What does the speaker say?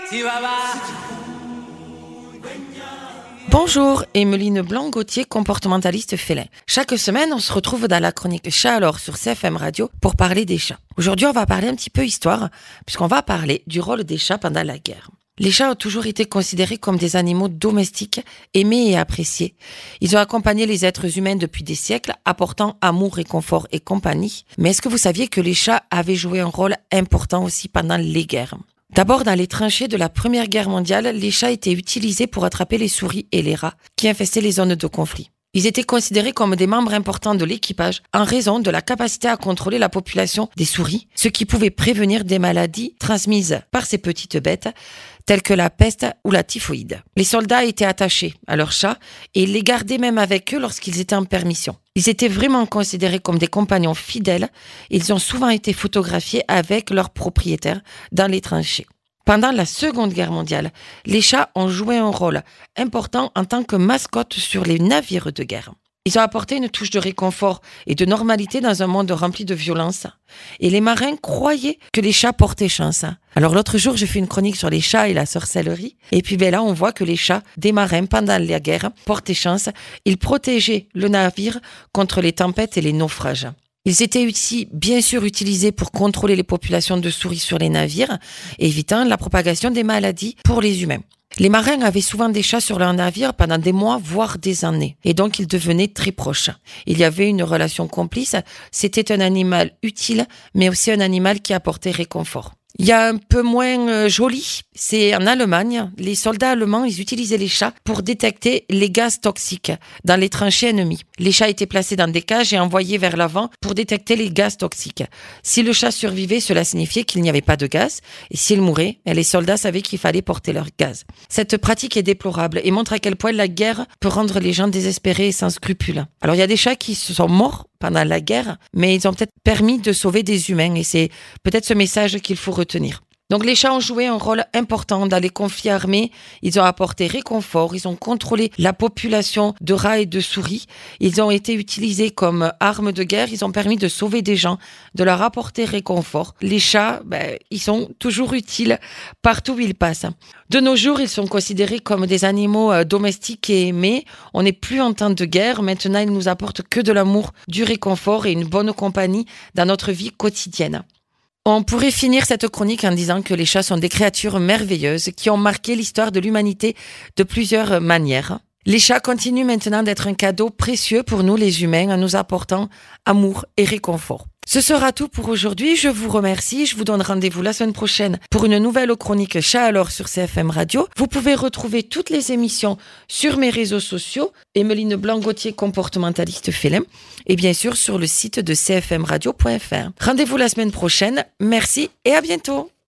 Bonjour, Emeline Blanc-Gauthier, comportementaliste félin. Chaque semaine, on se retrouve dans la chronique Chat alors sur CFM Radio pour parler des chats. Aujourd'hui, on va parler un petit peu histoire, puisqu'on va parler du rôle des chats pendant la guerre. Les chats ont toujours été considérés comme des animaux domestiques, aimés et appréciés. Ils ont accompagné les êtres humains depuis des siècles, apportant amour, réconfort et compagnie. Mais est-ce que vous saviez que les chats avaient joué un rôle important aussi pendant les guerres ? D'abord, dans les tranchées de la Première Guerre mondiale, les chats étaient utilisés pour attraper les souris et les rats qui infestaient les zones de conflit. Ils étaient considérés comme des membres importants de l'équipage en raison de la capacité à contrôler la population des souris, ce qui pouvait prévenir des maladies transmises par ces petites bêtes, telles que la peste ou la typhoïde. Les soldats étaient attachés à leurs chats et les gardaient même avec eux lorsqu'ils étaient en permission. Ils étaient vraiment considérés comme des compagnons fidèles. Ils ont souvent été photographiés avec leurs propriétaires dans les tranchées. Pendant la Seconde Guerre mondiale, les chats ont joué un rôle important en tant que mascotte sur les navires de guerre. Ils ont apporté une touche de réconfort et de normalité dans un monde rempli de violence. Et les marins croyaient que les chats portaient chance. Alors l'autre jour, j'ai fait une chronique sur les chats et la sorcellerie. Et puis là, on voit que les chats des marins, pendant la guerre, portaient chance. Ils protégeaient le navire contre les tempêtes et les naufrages. Ils étaient aussi, bien sûr, utilisés pour contrôler les populations de souris sur les navires, évitant la propagation des maladies pour les humains. Les marins avaient souvent des chats sur leur navire pendant des mois, voire des années. Et donc, ils devenaient très proches. Il y avait une relation complice. C'était un animal utile, mais aussi un animal qui apportait réconfort. Il y a un peu moins joli, c'est en Allemagne. Les soldats allemands, ils utilisaient les chats pour détecter les gaz toxiques dans les tranchées ennemies. Les chats étaient placés dans des cages et envoyés vers l'avant pour détecter les gaz toxiques. Si le chat survivait, cela signifiait qu'il n'y avait pas de gaz. Et s'il mourait, les soldats savaient qu'il fallait porter leur gaz. Cette pratique est déplorable et montre à quel point la guerre peut rendre les gens désespérés et sans scrupules. Alors il y a des chats qui se sont morts pendant la guerre, mais ils ont peut-être permis de sauver des humains et c'est peut-être ce message qu'il faut retenir. Donc les chats ont joué un rôle important dans les conflits armés, ils ont apporté réconfort, ils ont contrôlé la population de rats et de souris, ils ont été utilisés comme armes de guerre, ils ont permis de sauver des gens, de leur apporter réconfort. Les chats, ils sont toujours utiles partout où ils passent. De nos jours, ils sont considérés comme des animaux domestiques et aimés. On n'est plus en temps de guerre, maintenant ils nous apportent que de l'amour, du réconfort et une bonne compagnie dans notre vie quotidienne. On pourrait finir cette chronique en disant que les chats sont des créatures merveilleuses qui ont marqué l'histoire de l'humanité de plusieurs manières. Les chats continuent maintenant d'être un cadeau précieux pour nous les humains en nous apportant amour et réconfort. Ce sera tout pour aujourd'hui. Je vous remercie. Je vous donne rendez-vous la semaine prochaine pour une nouvelle chronique Chat alors sur CFM Radio. Vous pouvez retrouver toutes les émissions sur mes réseaux sociaux, Emeline Blanc-Gauthier, comportementaliste félin, et bien sûr sur le site de cfmradio.fr. Rendez-vous la semaine prochaine. Merci et à bientôt.